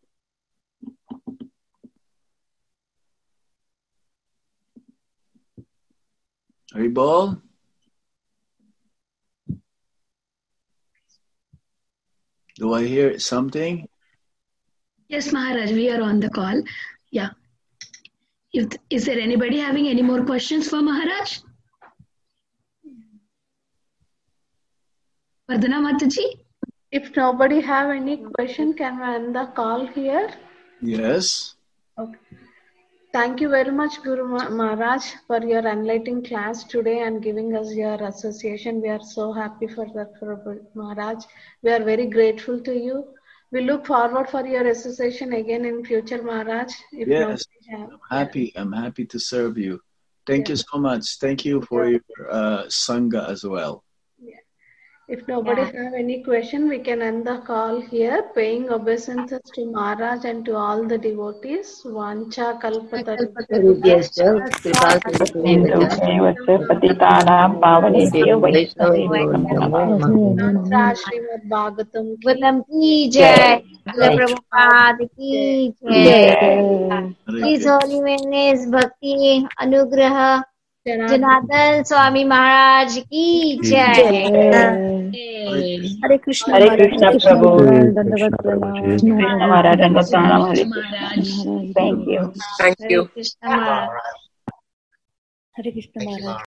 Haribol? Do I hear something? Yes, Maharaj, we are on the call. Yeah. If, is there anybody having any more questions for Maharaj? Vardhana Mataji? If nobody have any question, can we end the call here? Yes. Okay. Thank you very much, Guru Maharaj, for your enlightening class today and giving us your association. We are so happy for that, for Maharaj. We are very grateful to you. We look forward for your association again in future, Maharaj. If yes, have, I'm happy. Yeah. I'm happy to serve you. Thank yeah. you so much. Thank you for yeah. your uh, Sangha as well. Yeah. If nobody yeah. have any question, we can end the call here. Paying obeisances to Maharaj and to all the devotees. Vancha kalpatarubhyascha patitanam pavanebhyo vaishnavebhyo Srimad Bhagavatam Bhagavatam ki jai, Prabhupada ki jai. His Holiness Bhakti Anugraha Janardhan Swami Maharaj ki jai. Hare Krishna Hare Maharaj. Krishna Prabhu. Krishna Prabhuji. Krishna Maharaj and Pranam Hare Krishna. Thank you. Thank Hare you. Krishna Maharaj. Hare Krishna Maharaj.